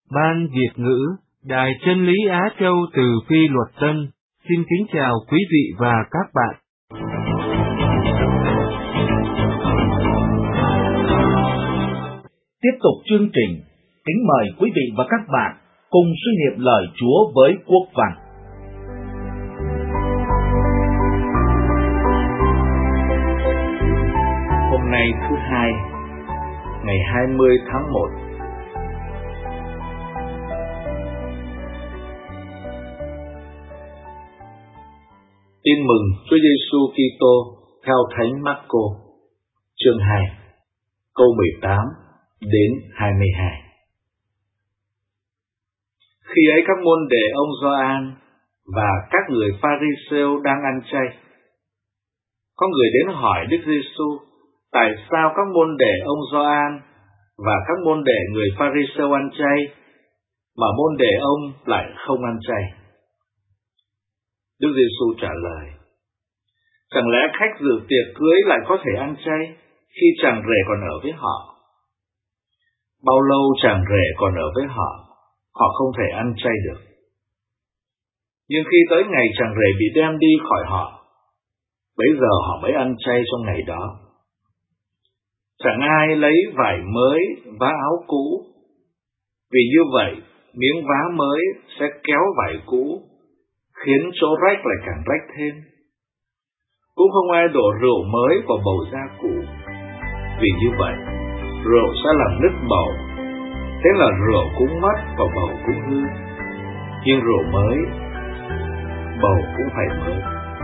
Ban Việt ngữ, Đài Chân lý Á Châu từ Phi Luật Tân, xin kính chào quý vị và các bạn. Tiếp tục chương trình, kính mời quý vị và các bạn cùng suy niệm lời Chúa với Quốc Văn. Hôm nay thứ Hai, ngày 20 tháng 1. Tin mừng Chúa Giêsu Kitô theo Thánh Marco, chương 2, câu 18 đến 22. Khi ấy các môn đệ ông Gioan và các người Pha-ri-sêu đang ăn chay. Có người đến hỏi Đức Giêsu, tại sao các môn đệ ông Gioan và các môn đệ người Pha-ri-sêu ăn chay, mà môn đệ ông lại không ăn chay? Đức Giêsu trả lời, chẳng lẽ khách dự tiệc cưới lại có thể ăn chay khi chàng rể còn ở với họ? Bao lâu chàng rể còn ở với họ, họ không thể ăn chay được. Nhưng khi tới ngày chàng rể bị đem đi khỏi họ, bấy giờ họ mới ăn chay trong ngày đó. Chẳng ai lấy vải mới vá áo cũ, vì như vậy miếng vá mới sẽ kéo vải cũ, khiến chỗ rách lại càng rách thêm. Cũng không ai đổ rượu mới vào bầu da cũ, vì như vậy rượu sẽ làm nứt bầu, thế là rượu cũng mất và bầu cũng hư. Nhưng rượu mới, bầu cũng phải mới.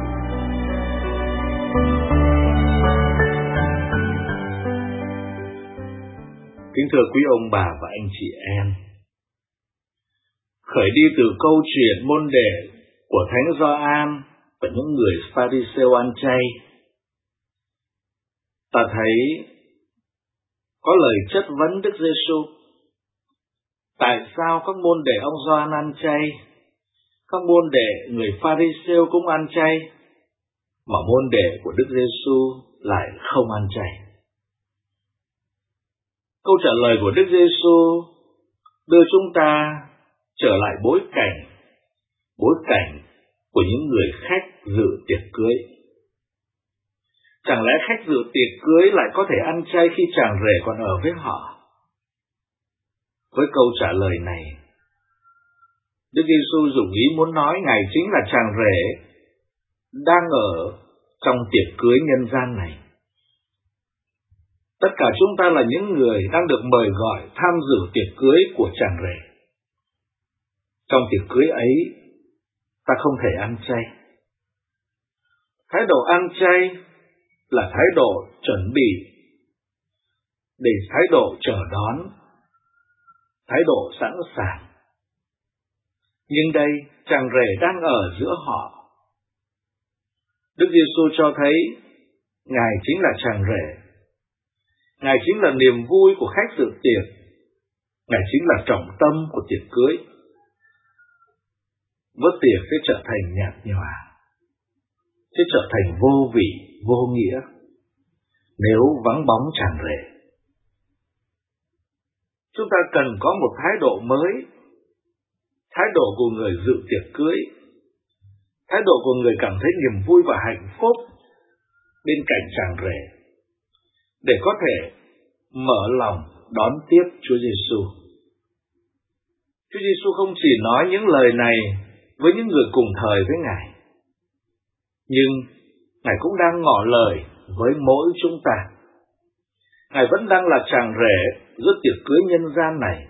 Kính thưa quý ông bà và anh chị em, khởi đi từ câu chuyện môn đệ của Thánh Gioan và những người Pha-ri-sêu ăn chay, ta thấy có lời chất vấn Đức Giêsu. Tại sao các môn đệ ông Gioan ăn chay, các môn đệ người Pha-ri-sêu cũng ăn chay, mà môn đệ của Đức Giêsu lại không ăn chay? Câu trả lời của Đức Giêsu đưa chúng ta trở lại bối cảnh của những người khách dự tiệc cưới. Chẳng lẽ khách dự tiệc cưới lại có thể ăn chay khi chàng rể còn ở với họ? Với câu trả lời này, Đức Giêsu dùng ý muốn nói Ngài chính là chàng rể đang ở trong tiệc cưới nhân gian này. Tất cả chúng ta là những người đang được mời gọi tham dự tiệc cưới của chàng rể. Trong tiệc cưới ấy, ta không thể ăn chay. Thái độ ăn chay là thái độ chuẩn bị, để thái độ chờ đón, thái độ sẵn sàng. Nhưng đây, chàng rể đang ở giữa họ. Đức Giêsu cho thấy Ngài chính là chàng rể. Ngài chính là niềm vui của khách dự tiệc. Ngài chính là trọng tâm của tiệc cưới. Bữa tiệc sẽ trở thành nhạt nhòa, sẽ trở thành vô vị, vô nghĩa, nếu vắng bóng chàng rể. Chúng ta cần có một thái độ mới, thái độ của người dự tiệc cưới, thái độ của người cảm thấy niềm vui và hạnh phúc bên cạnh chàng rể, để có thể mở lòng đón tiếp Chúa Giêsu. Chúa Giêsu không chỉ nói những lời này với những người cùng thời với Ngài, nhưng Ngài cũng đang ngỏ lời với mỗi chúng ta. Ngài vẫn đang là chàng rể giữa tiệc cưới nhân gian này.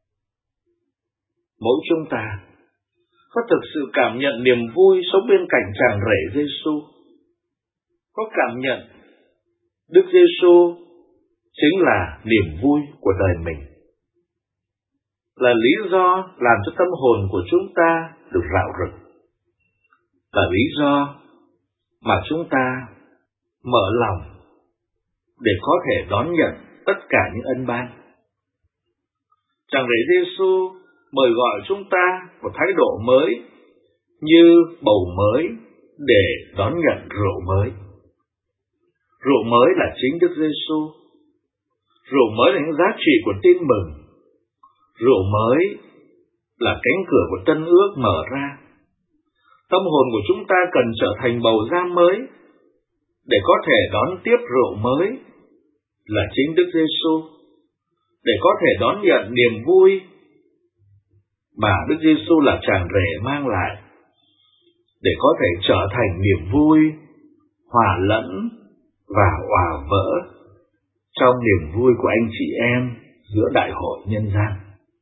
Mỗi chúng ta có thực sự cảm nhận niềm vui sống bên cạnh chàng rể Giêsu, có cảm nhận Đức Giêsu chính là niềm vui của đời mình, là lý do làm cho tâm hồn của chúng ta được rạo rực, là lý do mà chúng ta mở lòng để có thể đón nhận tất cả những ân ban. Chàng rể Giêsu mời gọi chúng ta một thái độ mới, như bầu mới để đón nhận rượu mới. Rượu mới là chính Đức Giêsu. Rượu mới là những giá trị của tin mừng. Rượu mới là cánh cửa của tân ước mở ra. Tâm hồn của chúng ta cần trở thành bầu giam mới để có thể đón tiếp rượu mới là chính Đức Giêsu, để có thể đón nhận niềm vui mà Đức Giêsu là Tràng Rể mang lại, để có thể trở thành niềm vui hòa lẫn và hòa vỡ trong niềm vui của anh chị em giữa đại hội nhân gian.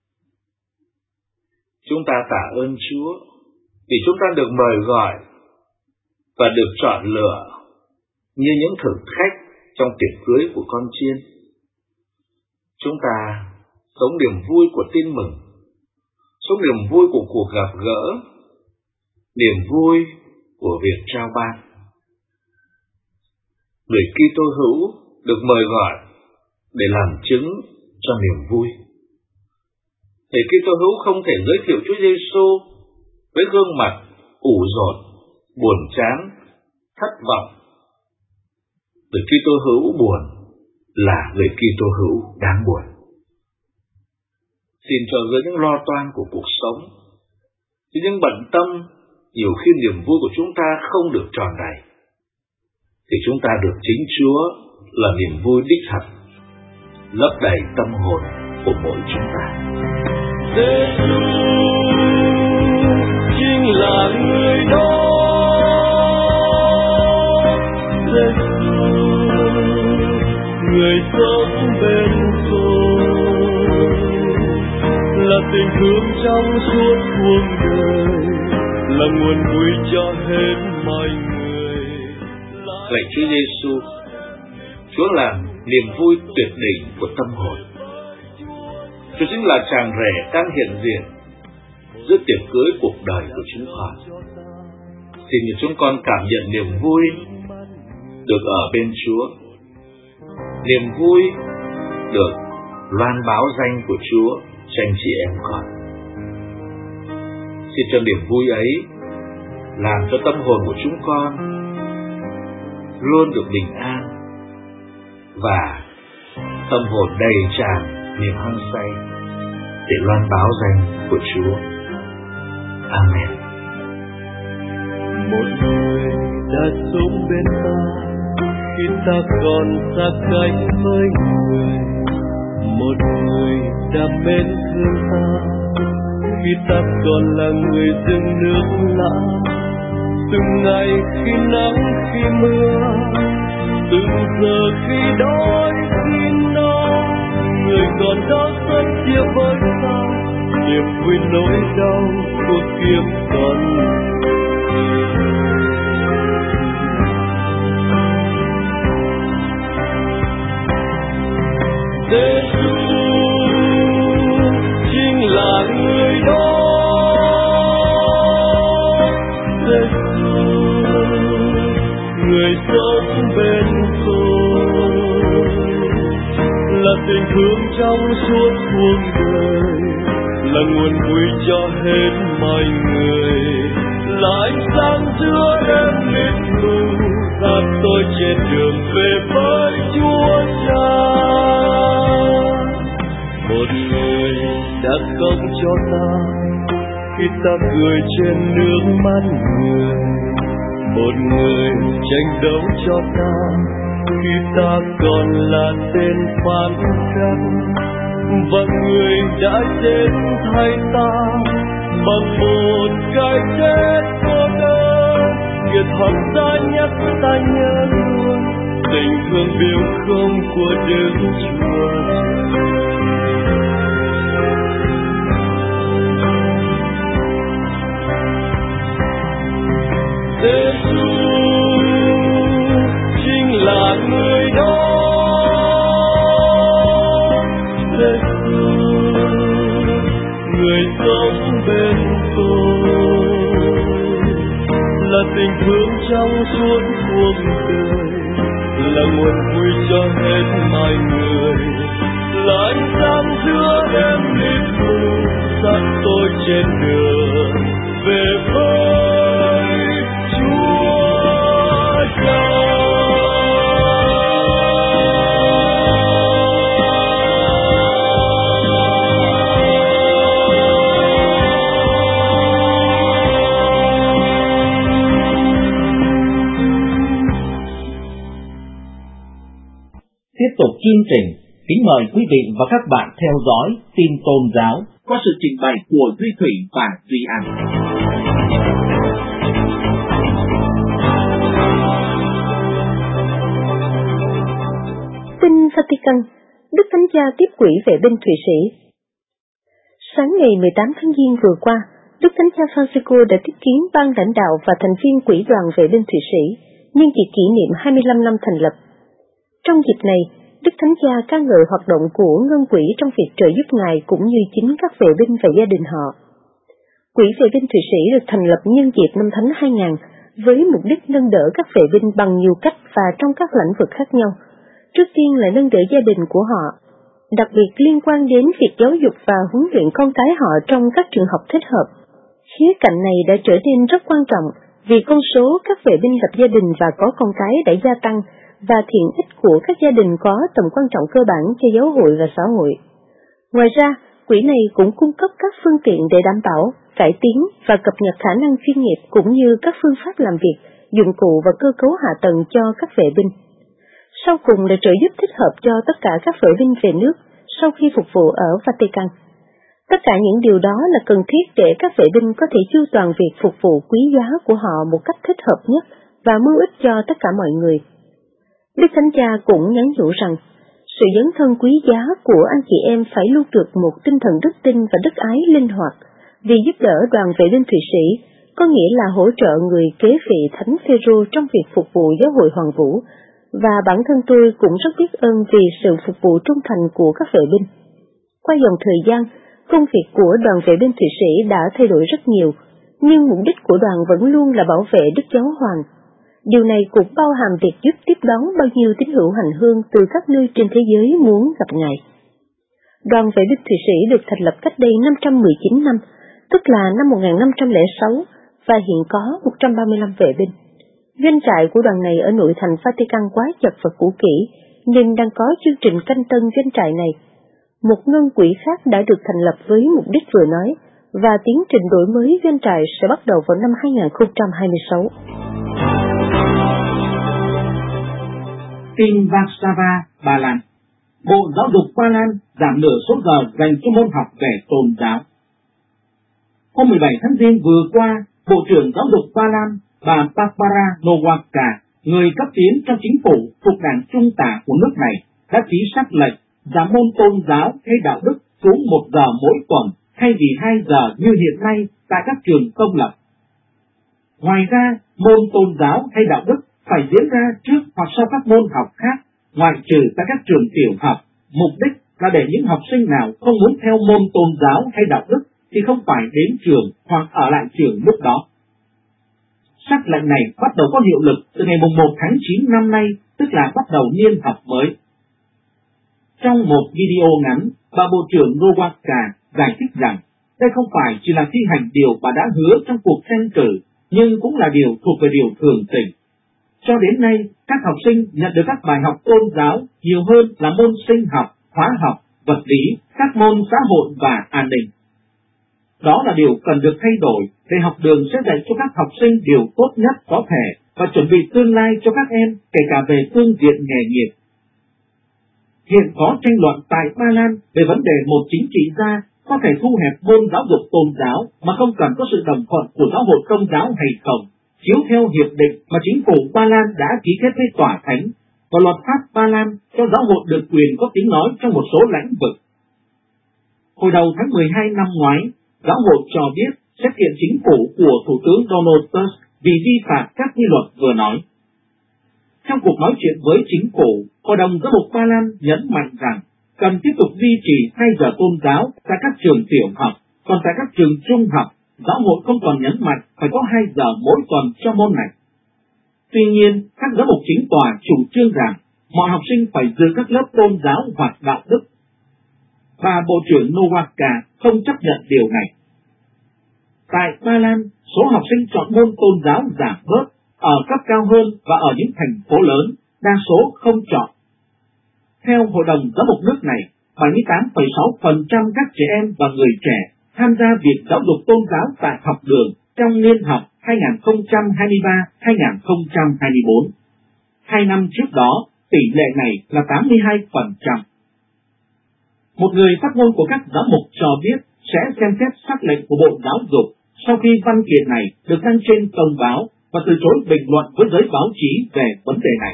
Chúng ta tạ ơn Chúa vì chúng ta được mời gọi và được chọn lựa như những thực khách trong tiệc cưới của con chiên. Chúng ta sống niềm vui của tin mừng, sống niềm vui của cuộc gặp gỡ, niềm vui của việc trao ban. Người Kitô hữu được mời gọi để làm chứng cho niềm vui. Người Kitô hữu không thể giới thiệu Chúa Giêsu với gương mặt ủ dột, buồn chán, thất vọng. Người Kitô hữu buồn là người Kitô hữu đáng buồn. Xin cho với những lo toan của cuộc sống, với những bận tâm, nhiều khi niềm vui của chúng ta không được tròn đầy, thì chúng ta được chính Chúa là niềm vui đích thực, lấp đầy tâm hồn của mỗi chúng ta. Giêsu chính là người đó. Giêsu người sống bên tôi, là tình thương trong suốt cuộc đời, là nguồn vui cho hết mọi người. Lạy Chúa Giêsu, Chúa là niềm vui tuyệt đỉnh của tâm hồn. Chúa chính là Tràng Rể đang hiện diện giữa tiệc cưới cuộc đời của chúng con. Xin cho chúng con cảm nhận niềm vui được ở bên Chúa, niềm vui được loan báo danh của Chúa cho anh chị em con. Xin cho niềm vui ấy làm cho tâm hồn của chúng con luôn được bình an và tâm hồn đầy tràn niềm hăng say để loan báo danh của Chúa. Amen. Một người đã sống bên ta khi ta còn xa cách với người, một người đã mến thương ta khi ta còn là người rừng nước lã. Từng ngày khi nắng khi mưa, từng giờ khi đói khi no, người còn đó rất chia với ta niềm vui nỗi đau của kiếp còn. Giêsu chính là người đó. Giêsu người sống bên tôi, là tình thương trong suốt cuộc đời, là nguồn vui cho hết mọi người, là ánh sáng giữa đêm mịt mù, dắt tôi trên đường về với Chúa Cha. Một người đã khóc cho ta khi ta cười trên nước mắt người, một người tranh đấu cho ta khi ta còn là tên phản khắc, và người đã chết thay ta bằng một cái chết cô đơn. Kiệt hoặc ta nhắc ta nhớ luôn tình thương biếu không của Đức Chúa. Giêsu chính là người đó. Giêsu người sống bên tôi, là tình thương trong suốt cuộc đời, là nguồn vui cho hết mọi người, là ánh sáng giữa đêm mịt mù, dắt tôi trên đường về với Chúa Cha. tiếp tục chương trình, kính mời quý vị và các bạn theo dõi tin tôn giáo qua sự trình bày của Duy Thủy và Duy An. Tin Vatican, Đức Thánh Cha tiếp quỹ vệ binh Thụy Sĩ. Sáng ngày 18 tháng Giêng vừa qua, Đức Thánh Cha Francisco đã tiếp kiến ban lãnh đạo và thành viên quỹ đoàn vệ binh Thụy Sĩ nhân dịp kỷ niệm 25 năm thành lập. Trong dịp này, Đức Thánh Cha ca ngợi hoạt động của ngân quỹ trong việc trợ giúp Ngài cũng như chính các vệ binh và gia đình họ. Quỹ vệ binh Thụy Sĩ được thành lập nhân dịp năm Thánh 2000 với mục đích nâng đỡ các vệ binh bằng nhiều cách và trong các lĩnh vực khác nhau. Trước tiên là nâng đỡ gia đình của họ, đặc biệt liên quan đến việc giáo dục và huấn luyện con cái họ trong các trường học thích hợp. Khía cạnh này đã trở nên rất quan trọng vì con số các vệ binh lập gia đình và có con cái đã gia tăng và thiện ích của các gia đình có tầm quan trọng cơ bản cho giáo hội và xã hội. Ngoài ra, quỹ này cũng cung cấp các phương tiện để đảm bảo, cải tiến và cập nhật khả năng chuyên nghiệp cũng như các phương pháp làm việc, dụng cụ và cơ cấu hạ tầng cho các vệ binh. Sau cùng là trợ giúp thích hợp cho tất cả các vệ binh về nước sau khi phục vụ ở Vatican. Tất cả những điều đó là cần thiết để các vệ binh có thể chu toàn việc phục vụ quý giá của họ một cách thích hợp nhất và mưu ích cho tất cả mọi người. Đức Thánh Cha cũng nhắn nhủ rằng, sự dấn thân quý giá của anh chị em phải luôn được một tinh thần đức tin và đức ái linh hoạt, vì giúp đỡ đoàn vệ binh Thụy Sĩ có nghĩa là hỗ trợ người kế vị Thánh Phêrô trong việc phục vụ giáo hội Hoàng Vũ, và bản thân tôi cũng rất biết ơn vì sự phục vụ trung thành của các vệ binh. Qua dòng thời gian, công việc của đoàn vệ binh Thụy Sĩ đã thay đổi rất nhiều, nhưng mục đích của đoàn vẫn luôn là bảo vệ Đức Giáo Hoàng. Điều này cũng bao hàm việc giúp tiếp đón bao nhiêu tín hữu hành hương từ các nơi trên thế giới muốn gặp Ngài. Đoàn vệ binh Thụy Sĩ được thành lập cách đây 519 năm, tức là năm 1506, và hiện có 135 vệ binh. Doanh trại của đoàn này ở nội thành Vatican quá chật và cũ kỹ, nên đang có chương trình canh tân doanh trại này. Một ngân quỹ khác đã được thành lập với mục đích vừa nói, và tiến trình đổi mới doanh trại sẽ bắt đầu vào năm 2026. Tin Warszawa, Ba Lan. Bộ Giáo dục Ba Lan giảm nửa số giờ dành cho môn học về tôn giáo. Hôm 17 tháng Giêng vừa qua, Bộ trưởng Giáo dục Ba Lan, bà Barbara Nowacka, người cấp tiến trong chính phủ thuộc đảng Trung tả của nước này, đã ký sắc lệnh giảm môn tôn giáo hay đạo đức xuống 1 giờ mỗi tuần thay vì 2 giờ như hiện nay tại các trường công lập. Ngoài ra, môn tôn giáo hay đạo đức phải diễn ra trước hoặc sau các môn học khác, ngoại trừ tại các trường tiểu học. Mục đích là để những học sinh nào không muốn theo môn tôn giáo hay đạo đức thì không phải đến trường hoặc ở lại trường lúc đó. Sắc lệnh này bắt đầu có hiệu lực từ ngày 1 tháng 9 năm nay, tức là bắt đầu niên học mới. Trong một video ngắn, bà Bộ trưởng Nowacka giải thích rằng đây không phải chỉ là thi hành điều bà đã hứa trong cuộc tranh cử, nhưng cũng là điều thuộc về điều thường tình. Cho đến nay, các học sinh nhận được các bài học tôn giáo nhiều hơn là môn sinh học, hóa học, vật lý, các môn xã hội và an ninh. Đó là điều cần được thay đổi để học đường sẽ dạy cho các học sinh điều tốt nhất có thể và chuẩn bị tương lai cho các em, kể cả về phương diện nghề nghiệp. Hiện có tranh luận tại Ba Lan về vấn đề một chính trị gia có thể thu hẹp môn giáo dục tôn giáo mà không cần có sự đồng thuận của giáo hội Công giáo hay không, chiếu theo hiệp định mà chính phủ Ba Lan đã ký kết với tòa thánh và luật pháp Ba Lan cho giáo hội được quyền có tiếng nói trong một số lĩnh vực. Hồi đầu tháng 12 năm ngoái, giáo hội cho biết sẽ kiện chính phủ của Thủ tướng Donald Tusk vì vi phạm các quy luật vừa nói. Trong cuộc nói chuyện với chính phủ, Hội đồng Giám mục Ba Lan nhấn mạnh rằng cần tiếp tục duy trì 2 giờ tôn giáo tại các trường tiểu học, còn tại các trường trung học, giáo hội không còn nhấn mạnh phải có 2 giờ mỗi tuần cho môn này. Tuy nhiên, các giám mục chính tòa chủ trương rằng mọi học sinh phải dự các lớp tôn giáo hoặc đạo đức. Bà Bộ trưởng Nowacka không chấp nhận điều này. Tại Ba Lan, số học sinh chọn môn tôn giáo giảm bớt, ở cấp cao hơn và ở những thành phố lớn, đa số không chọn. Theo Hội đồng Giám mục nước này, 78,6% các trẻ em và người trẻ tham gia việc giáo dục tôn giáo tại học đường trong niên học 2023-2024. 2 năm trước đó, tỷ lệ này là 82%. Một người phát ngôn của các giáo mục cho biết sẽ xem xét sắc lệnh của Bộ Giáo dục sau khi văn kiện này được đăng trên công báo và từ chối bình luận với giới báo chí về vấn đề này.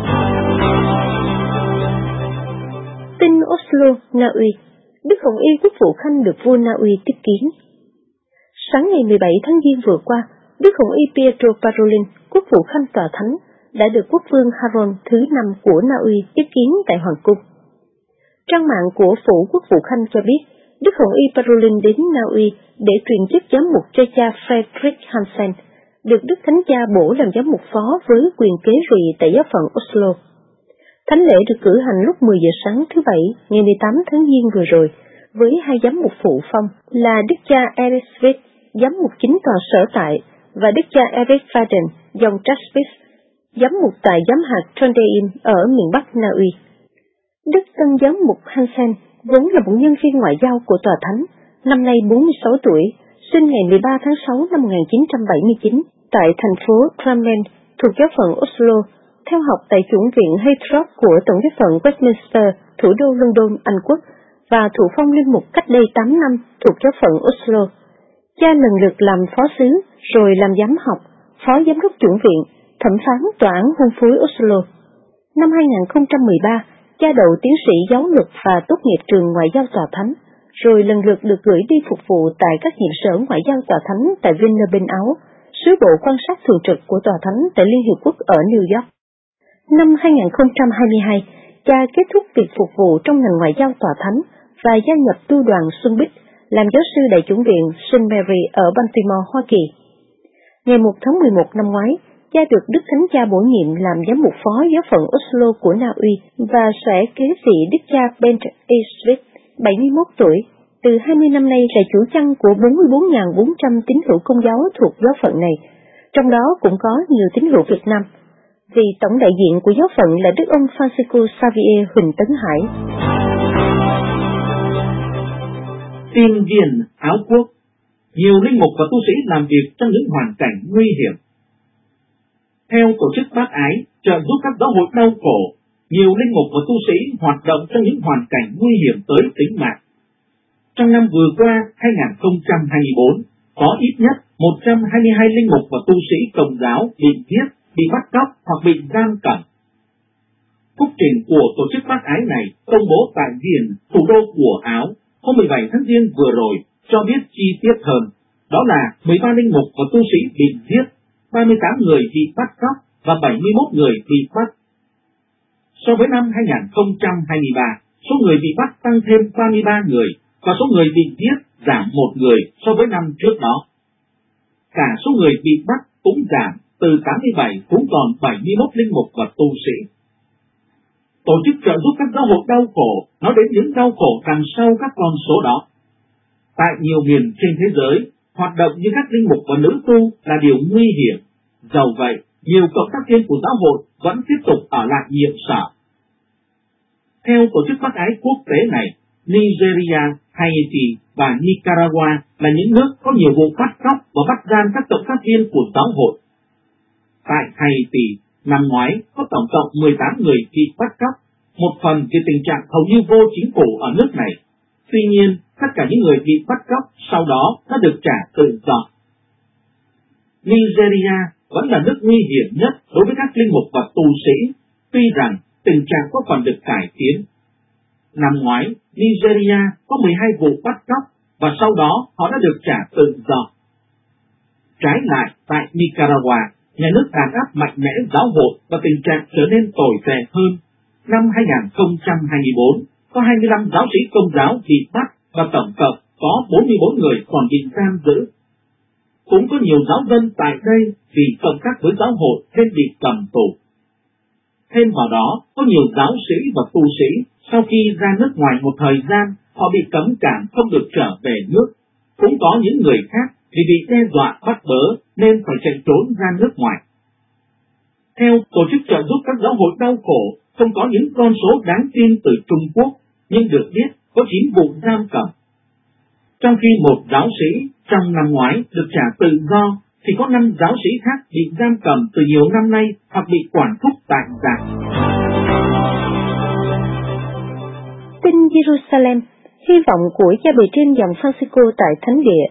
Tin Oslo, Na Uy. Đức Hồng Y Quốc vụ Khanh được vua Na Uy tiếp kiến. Sáng ngày 17 tháng Giêng vừa qua, Đức Hồng Y Pietro Parolin, Quốc vụ Khanh tòa thánh, đã được Quốc vương Harold thứ 5 của Na Uy tiếp kiến tại Hoàng cung. Trang mạng của Phủ Quốc vụ Khanh cho biết, Đức Hồng Y Parolin đến Na Uy để truyền chức giám mục cho cha Fredrik Hansen, được Đức Thánh Cha bổ làm giám mục phó với quyền kế vị tại giáo phận Oslo. Thánh lễ được cử hành lúc 10 giờ sáng thứ Bảy, ngày 18 tháng Giêng vừa rồi, với hai giám mục phụ phong là Đức cha Erik Svit, giám mục chính tòa sở tại, và Đức cha Erik Faden, dòng Traspis, giám mục tại giám hạt Trondheim ở miền Bắc Na Uy. Đức tân giám mục Hansen vốn là một nhân viên ngoại giao của tòa thánh, năm nay 46 tuổi, sinh ngày 13 tháng 6 năm 1979 tại thành phố Drammen thuộc giáo phận Oslo, theo học tại chủng viện Heythorp của Tổng giáo phận Westminster, thủ đô London, Anh Quốc, và thụ phong linh mục cách đây 8 năm thuộc giáo phận Oslo. Cha lần lượt làm phó xứ, rồi làm giám học, phó giám đốc chủng viện, thẩm phán tòa án hôn phối Oslo. Năm 2013, cha đậu tiến sĩ giáo luật và tốt nghiệp trường ngoại giao tòa thánh, rồi lần lượt được gửi đi phục vụ tại các nhiệm sở ngoại giao tòa thánh tại Wiener bên Áo, sứ bộ quan sát thường trực của tòa thánh tại Liên Hiệp Quốc ở New York. Năm 2022, cha kết thúc việc phục vụ trong ngành ngoại giao tòa thánh và gia nhập tu đoàn Xuân Bích, làm giáo sư đại chủng viện St. Mary ở Baltimore, Hoa Kỳ. Ngày 1 tháng 11 năm ngoái, cha được Đức Thánh Cha bổ nhiệm làm giám mục phó giáo phận Oslo của Na Uy và sẽ kế vị Đức cha Bent E. Svit, 71 tuổi, từ 20 năm nay là chủ chăn của 44.400 tín hữu Công giáo thuộc giáo phận này, trong đó cũng có nhiều tín hữu Việt Nam, vì tổng đại diện của giáo phận là Đức ông Francisco Xavier Huỳnh Tấn Hải. Tin viên Áo Quốc. Nhiều linh mục và tu sĩ làm việc trong những hoàn cảnh nguy hiểm. Theo tổ chức Bác Ái trợ giúp các giáo hội đau khổ, nhiều linh mục và tu sĩ hoạt động trong những hoàn cảnh nguy hiểm tới tính mạng. Trong năm vừa qua, 2024, có ít nhất 122 linh mục và tu sĩ Công giáo bị giết, bị bắt cóc hoặc bị giam cầm. Phúc trình của tổ chức Bác Ái này công bố tại Viền, thủ đô của Áo, hôm 17 tháng Giêng vừa rồi, cho biết chi tiết hơn, đó là 13 linh mục và tu sĩ bị giết, 38 người bị bắt cóc và 71 người bị bắt. So với năm 2023, số người bị bắt tăng thêm 33 người và số người bị giết giảm 1 người so với năm trước đó. Cả số người bị bắt cũng giảm, từ 87 cũng còn 71 linh mục và tu sĩ. Tổ chức trợ giúp các giáo hội đau khổ nói đến những đau khổ đằng sau các con số đó. Tại nhiều miền trên thế giới, hoạt động như các linh mục và nữ tu là điều nguy hiểm. Dầu vậy, nhiều cộng tác viên của giáo hội vẫn tiếp tục ở lại nhiệm sở. Theo tổ chức Bác Ái quốc tế này, Nigeria, Haiti và Nicaragua là những nước có nhiều vụ bắt cóc và bắt giam các cộng tác viên của giáo hội. Tại Haiti, năm ngoái có tổng cộng 18 người bị bắt cóc, một phần vì tình trạng hầu như vô chính phủ ở nước này. Tuy nhiên, tất cả những người bị bắt cóc sau đó đã được trả tự do. Nigeria vẫn là nước nguy hiểm nhất đối với các linh mục và tu sĩ, tuy rằng tình trạng có phần được cải tiến. Năm ngoái, Nigeria có 12 vụ bắt cóc và sau đó họ đã được trả tự do. Trái lại, tại Nicaragua, nhà nước đàn áp mạnh mẽ giáo hội và tình trạng trở nên tồi tệ hơn. Năm 2024, có 25 giáo sĩ Công giáo bị bắt và tổng cộng có 44 người còn bị giam giữ. Cũng có nhiều giáo dân tại đây vì cộng tác với giáo hội nên bị cầm tù. Thêm vào đó, có nhiều giáo sĩ và tu sĩ sau khi ra nước ngoài một thời gian, họ bị cấm cản không được trở về nước. Cũng có những người khác vì bị đe dọa bắt bớ nên phải chạy trốn ra nước ngoài. Theo tổ chức trợ giúp các giáo hội đau khổ, không có những con số đáng tin từ Trung Quốc, nhưng được biết có 9 vụ giam cầm. Trong khi một giáo sĩ trong năm ngoái được trả tự do, thì có 5 giáo sĩ khác bị giam cầm từ nhiều năm nay hoặc bị quản thúc tại giam. tin Jerusalem, hy vọng của cha bề trên dòng Francisco tại Thánh Địa.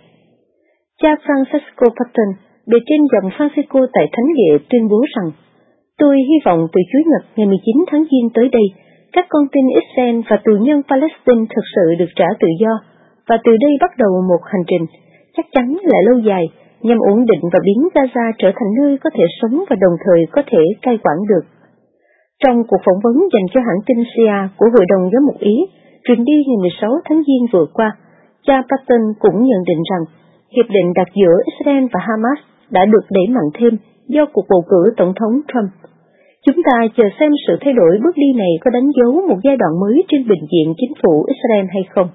Cha Francisco Patton, bề trên dòng Francisco tại Thánh Địa tuyên bố rằng, tôi hy vọng từ Chủ nhật ngày 19 tháng Giêng tới đây, các con tin Israel và tù nhân Palestine thực sự được trả tự do, và từ đây bắt đầu một hành trình, chắc chắn là lâu dài, nhằm ổn định và biến Gaza trở thành nơi có thể sống và đồng thời có thể cai quản được. Trong cuộc phỏng vấn dành cho hãng tin SIA của Hội đồng Giám mục Ý, truyền đi ngày 16 tháng Giêng vừa qua, cha Patton cũng nhận định rằng, hiệp định đặt giữa Israel và Hamas đã được đẩy mạnh thêm do cuộc bầu cử Tổng thống Trump. Chúng ta chờ xem sự thay đổi bước đi này có đánh dấu một giai đoạn mới trên bình diện chính phủ Israel hay không.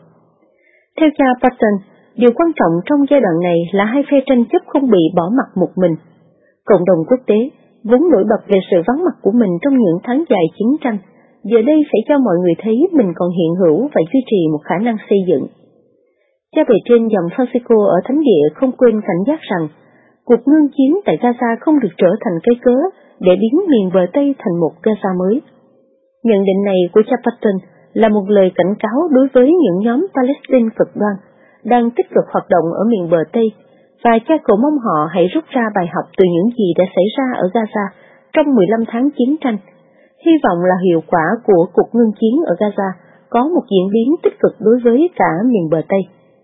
Theo cha Patton, điều quan trọng trong giai đoạn này là hai phe tranh chấp không bị bỏ mặc một mình. Cộng đồng quốc tế, vốn nổi bật về sự vắng mặt của mình trong những tháng dài chiến tranh, giờ đây phải cho mọi người thấy mình còn hiện hữu và duy trì một khả năng xây dựng. Cha bề trên dòng Francisco ở Thánh Địa không quên cảnh giác rằng, cuộc ngưng chiến tại Gaza không được trở thành cái cớ để biến miền bờ Tây thành một Gaza mới. Nhận định này của cha Patton là một lời cảnh cáo đối với những nhóm Palestine cực đoan đang tích cực hoạt động ở miền bờ Tây, và cha cầu mong họ hãy rút ra bài học từ những gì đã xảy ra ở Gaza trong 15 tháng chiến tranh. Hy vọng là hiệu quả của cuộc ngưng chiến ở Gaza có một diễn biến tích cực đối với cả miền bờ Tây.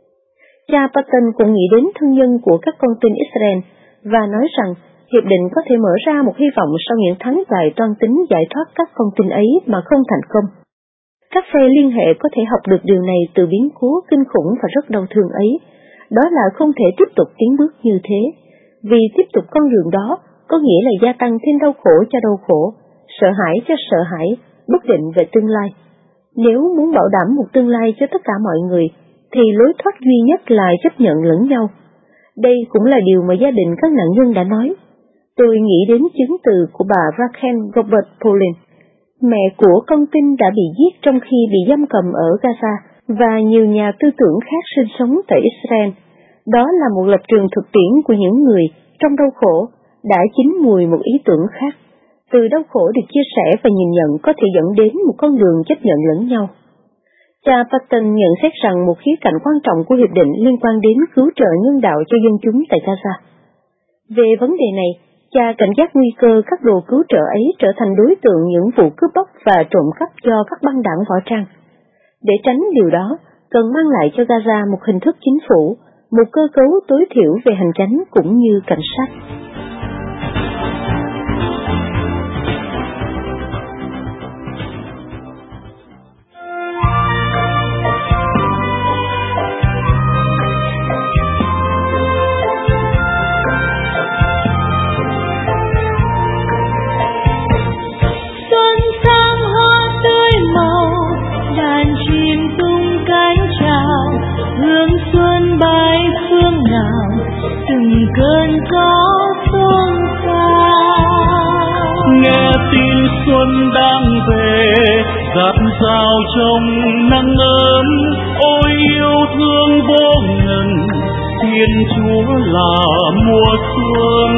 Cha Patton cũng nghĩ đến thân nhân của các con tin Israel và nói rằng hiệp định có thể mở ra một hy vọng sau những tháng dài toan tính giải thoát các con tin ấy mà không thành công. Các phe liên hệ có thể học được điều này từ biến cố kinh khủng và rất đau thương ấy, đó là không thể tiếp tục tiến bước như thế, vì tiếp tục con đường đó có nghĩa là gia tăng thêm đau khổ cho đau khổ, sợ hãi cho sợ hãi, bất định về tương lai. Nếu muốn bảo đảm một tương lai cho tất cả mọi người, thì lối thoát duy nhất là chấp nhận lẫn nhau. Đây cũng là điều mà gia đình các nạn nhân đã nói. Tôi nghĩ đến chứng từ của bà Rachel Gobert Polin, mẹ của con tin đã bị giết trong khi bị giam cầm ở Gaza, và nhiều nhà tư tưởng khác sinh sống tại Israel. Đó là một lập trường thực tiễn của những người trong đau khổ đã chín mùi một ý tưởng khác. Từ đau khổ được chia sẻ và nhìn nhận có thể dẫn đến một con đường chấp nhận lẫn nhau. Cha Patton nhận xét rằng một khía cạnh quan trọng của hiệp định liên quan đến cứu trợ nhân đạo cho dân chúng tại Gaza. Về vấn đề này, cha cảnh giác nguy cơ các đồ cứu trợ ấy trở thành đối tượng những vụ cướp bóc và trộm cắp do các băng đảng võ trang. Để tránh điều đó, cần mang lại cho Gaza một hình thức chính phủ, một cơ cấu tối thiểu về hành chánh cũng như cảnh sát. Cơn gió phương xa nghe tin xuân đang về, dạt dào trong nắng ấm, ôi yêu thương vô ngần, Thiên Chúa là mùa xuân.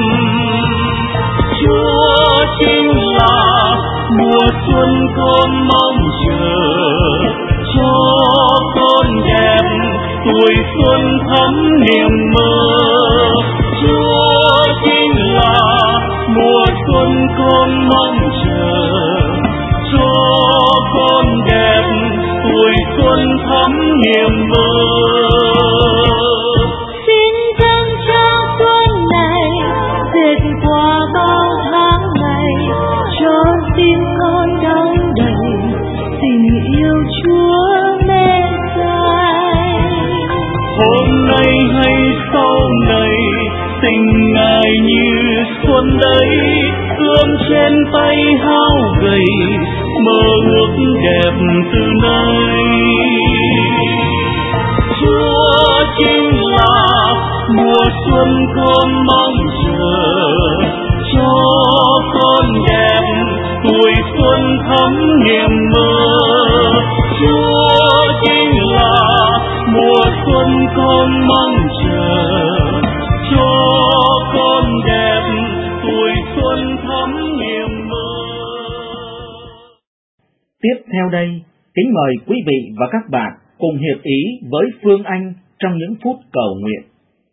Chúa chính là mùa xuân con mong chờ, cho con đẹp tuổi xuân thắm niềm mơ. Chúa chính là mùa xuân con mong chờ, cho con đẹp tuổi xuân thắm niềm mơ. Xin dâng cho xuân này dệt qua bao tháng ngày, cho tim con đong đầy tình yêu Chúa mê say. Hôm nay hay sau này tình Ngài như xuân đấy, ươm trên tay hao gầy, mơ ước đẹp từ nay. Chúa chính là mùa xuân con mong chờ, cho con đẹp tuổi xuân thắm niềm mơ. Chúa chính là mùa xuân con mong chờ, cho con đẹp tuổi xuân thắm niềm mơ. Tiếp theo đây Kính mời quý vị và các bạn cùng hiệp ý với Phương Anh trong những phút cầu nguyện.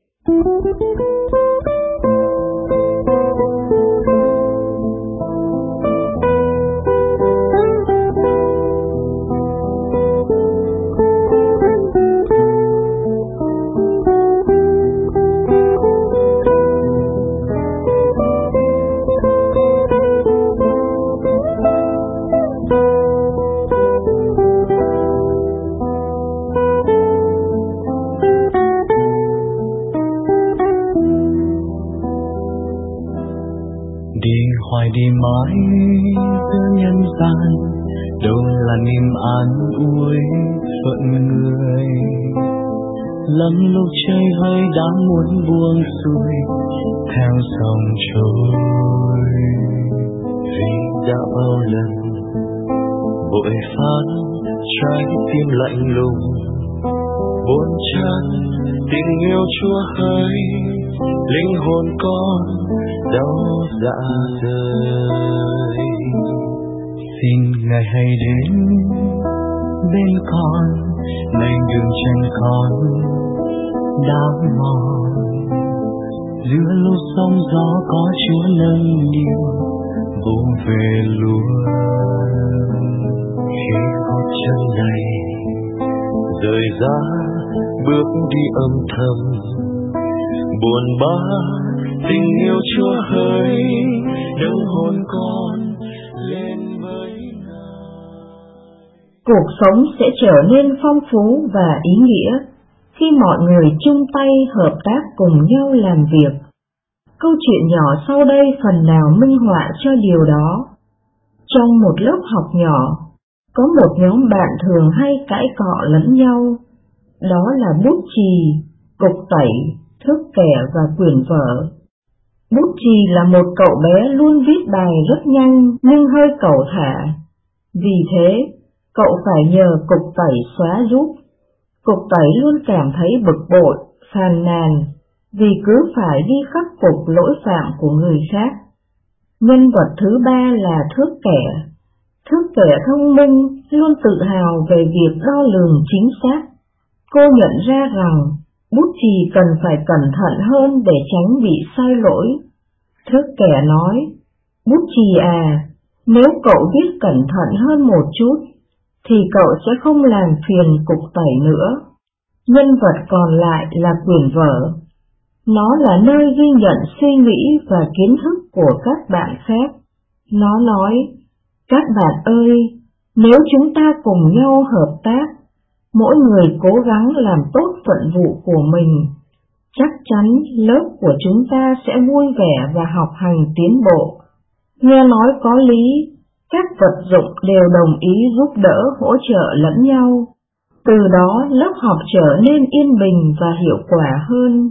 Hoài đi mãi giữa nhân gian, đâu là niềm an ủi phận người. Lắm lúc trời hơi đã muốn buông xuôi theo dòng trôi, vì đã bao lần vội phán trái tim lạnh lùng, buồn chán tình yêu Chúa hơi linh hồn con đau dạ rời. Xin Ngài hãy đến bên con, này đường chân con đã mòn. Giữa lúc sóng gió có Chúa nâng niu vô về luôn. Khi gót chân này rời ra bước đi âm thầm, buồn bã tình yêu Chúa hơi nâng hồn con lên với Ngài. Cuộc sống sẽ trở nên phong phú và ý nghĩa khi mọi người chung tay hợp tác cùng nhau làm việc. Câu chuyện nhỏ sau đây phần nào minh họa cho điều đó. Trong một lớp học nhỏ, có một nhóm bạn thường hay cãi cọ lẫn nhau. Đó là bút chì, cục tẩy, thước kẻ và quyển vở. Bút chì là một cậu bé luôn viết bài rất nhanh nhưng hơi cẩu thả. Vì thế, cậu phải nhờ cục tẩy xóa giúp. Cục tẩy luôn cảm thấy bực bội, phàn nàn, vì cứ phải đi khắc phục lỗi phạm của người khác. Nhân vật thứ ba là thước kẻ. Thước kẻ thông minh luôn tự hào về việc đo lường chính xác. Cô nhận ra rằng bút chì cần phải cẩn thận hơn để tránh bị sai lỗi. Thước kẻ nói, bút chì à, nếu cậu viết cẩn thận hơn một chút, thì cậu sẽ không làm phiền cục tẩy nữa. Nhân vật còn lại là quyển vở. Nó là nơi ghi nhận suy nghĩ và kiến thức của các bạn khác. Nó nói, các bạn ơi, nếu chúng ta cùng nhau hợp tác, mỗi người cố gắng làm tốt phận vụ của mình, chắc chắn lớp của chúng ta sẽ vui vẻ và học hành tiến bộ. Nghe nói có lý, các vật dụng đều đồng ý giúp đỡ hỗ trợ lẫn nhau. Từ đó lớp học trở nên yên bình và hiệu quả hơn.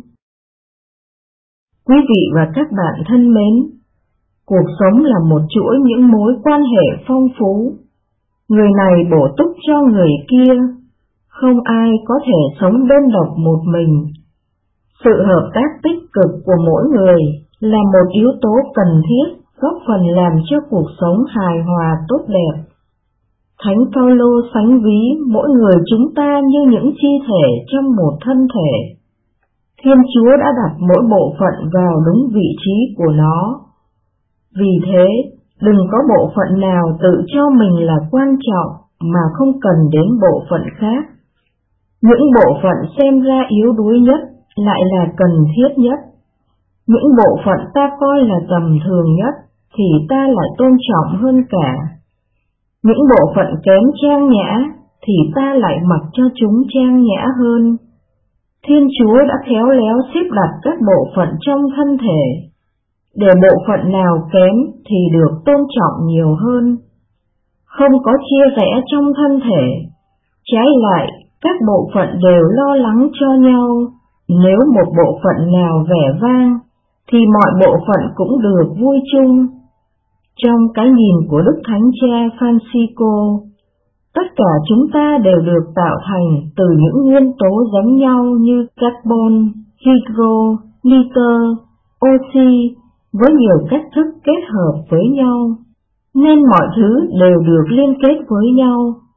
Quý vị và các bạn thân mến, cuộc sống là một chuỗi những mối quan hệ phong phú. Người này bổ túc cho người kia, không ai có thể sống đơn độc một mình. Sự hợp tác tích cực của mỗi người là một yếu tố cần thiết góp phần làm cho cuộc sống hài hòa tốt đẹp. Thánh Phaolô sánh ví mỗi người chúng ta như những chi thể trong một thân thể. Thiên Chúa đã đặt mỗi bộ phận vào đúng vị trí của nó. Vì thế, đừng có bộ phận nào tự cho mình là quan trọng mà không cần đến bộ phận khác. Những bộ phận xem ra yếu đuối nhất lại là cần thiết nhất. Những bộ phận ta coi là tầm thường nhất thì ta lại tôn trọng hơn cả. Những bộ phận kém trang nhã thì ta lại mặc cho chúng trang nhã hơn. Thiên Chúa đã khéo léo xếp đặt các bộ phận trong thân thể, để bộ phận nào kém thì được tôn trọng nhiều hơn. Không có chia rẽ trong thân thể, trái lại các bộ phận đều lo lắng cho nhau. Nếu một bộ phận nào vẻ vang, thì mọi bộ phận cũng được vui chung. Trong cái nhìn của Đức Thánh Cha Francisco, tất cả chúng ta đều được tạo thành từ những nguyên tố giống nhau như carbon, hydro, nitơ, oxy với nhiều cách thức kết hợp với nhau, nên mọi thứ đều được liên kết với nhau.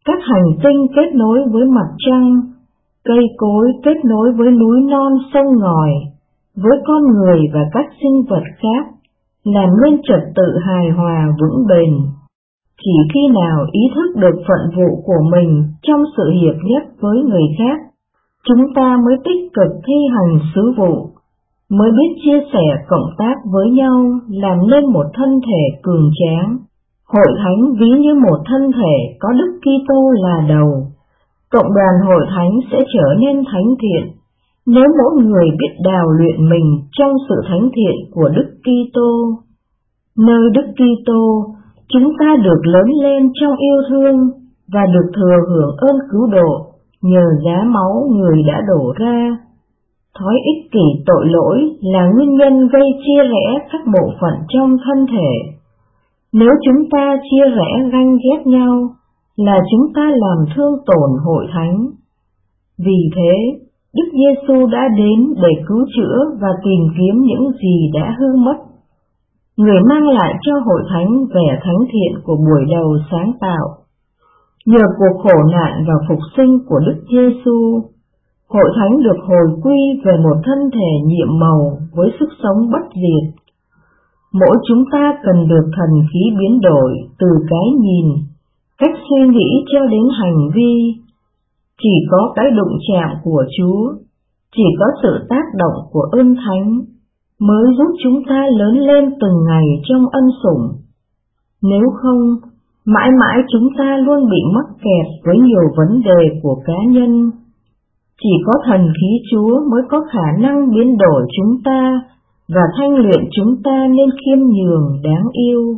các hành tinh kết nối với mặt trăng, cây cối kết nối với núi non sông ngòi, với con người và các sinh vật khác, làm nên trật tự hài hòa vững bền. Chỉ khi nào ý thức được phận vụ của mình trong sự hiệp nhất với người khác, chúng ta mới tích cực thi hành sứ vụ, mới biết chia sẻ cộng tác với nhau làm nên một thân thể cường tráng. Hội thánh ví như một thân thể có Đức Kitô là đầu. Cộng đoàn hội thánh sẽ trở nên thánh thiện nếu mỗi người biết đào luyện mình trong sự thánh thiện của Đức Kitô. Nơi Đức Kitô, chúng ta được lớn lên trong yêu thương và được thừa hưởng ơn cứu độ nhờ giá máu người đã đổ ra. Thói ích kỷ tội lỗi là nguyên nhân gây chia rẽ các bộ phận trong thân thể. Nếu chúng ta chia rẽ ganh ghét nhau, là chúng ta làm thương tổn hội thánh. Vì thế, Đức Giêsu đã đến để cứu chữa và tìm kiếm những gì đã hư mất. Người mang lại cho hội thánh vẻ thánh thiện của buổi đầu sáng tạo. Nhờ cuộc khổ nạn và phục sinh của Đức Giêsu, hội thánh được hồi quy về một thân thể nhiệm màu với sức sống bất diệt. Mỗi chúng ta cần được thần khí biến đổi từ cái nhìn, cách suy nghĩ cho đến hành vi. Chỉ có cái đụng chạm của Chúa, chỉ có sự tác động của ơn thánh mới giúp chúng ta lớn lên từng ngày trong ân sủng. Nếu không, mãi mãi chúng ta luôn bị mắc kẹt với nhiều vấn đề của cá nhân. Chỉ có thần khí Chúa mới có khả năng biến đổi chúng ta và thanh luyện chúng ta nên khiêm nhường đáng yêu.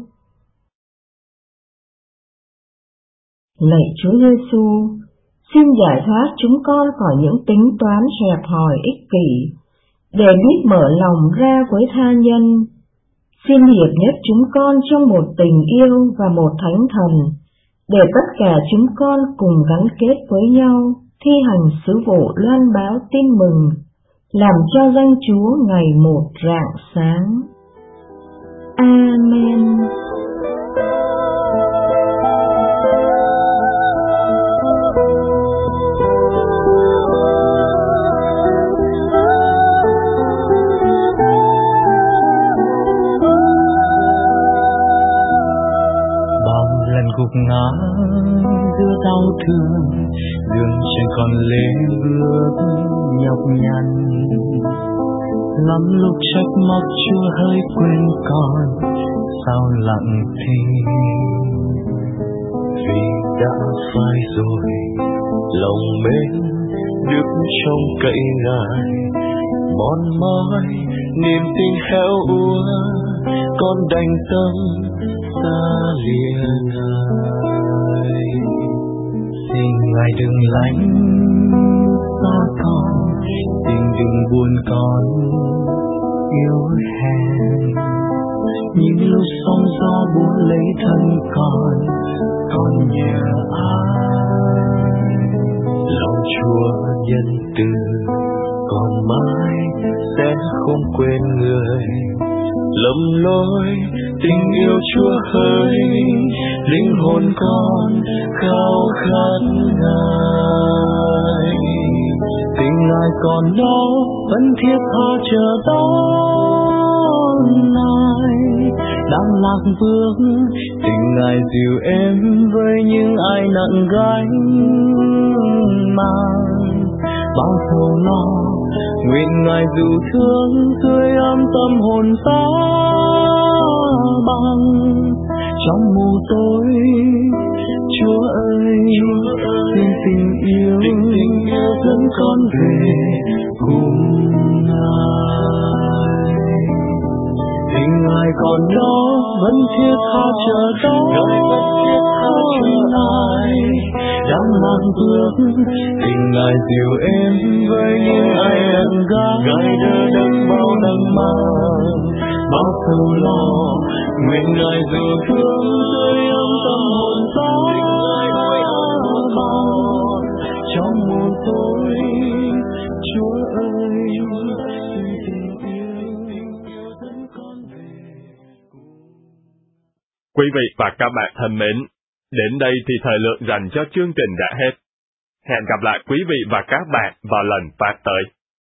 Lạy Chúa Giêsu, xin giải thoát chúng con khỏi những tính toán hẹp hòi ích kỷ, để biết mở lòng ra với tha nhân. Xin hiệp nhất chúng con trong một tình yêu và một thánh thần, để tất cả chúng con cùng gắn kết với nhau, thi hành sứ vụ loan báo tin mừng, làm cho danh Chúa ngày một rạng sáng. Amen. Gục ngã giữa đau thương, đường trên con lê bước nhọc nhằn. Lắm lúc trách móc Chúa hơi quên con, sao lặng thinh. Vì đã phai rồi lòng mến được trông cậy Ngài, mòn mỏi niềm tin héo úa, con đành tâm xa lìa Ngài. Xin Ngài đừng lánh xa con, xin đừng buồn con yếu hèn. Những lúc sóng gió buốt lấy thân con nhờ ai? Lòng Chúa nhân từ, con mãi sẽ không quên người. Lầm lỗi tình yêu Chúa hỡi, linh hồn con khao khát Ngài. Tình Ngài còn đó vẫn thiết tha chờ đón Ngài. Đang lạc bước tình Ngài dìu êm với những ai nặng gánh mang. Bao sầu lo nguyện Ngài dù thương tươi ấm tâm hồn ta bằng. Trong mù tối Chúa ơi xin tình yêu dẫn con về cùng Ngài. Tình Ngài còn đó vẫn thiết tha chờ đón Ngài. Đang mang bước tình Ngài dìu êm với những ai ẩn gác. Ngài đỡ đấng bao nắng mang bao sầu lo, nguyện Ngài dù thương tươi ấm tâm hồn ta bằng. Trong mù tối Chúa ơi xin tình yêu dẫn con về. Quý vị và các bạn thân mến, Đến đây thì thời lượng dành cho chương trình đã hết. Hẹn gặp lại quý vị và các bạn vào lần phát tới.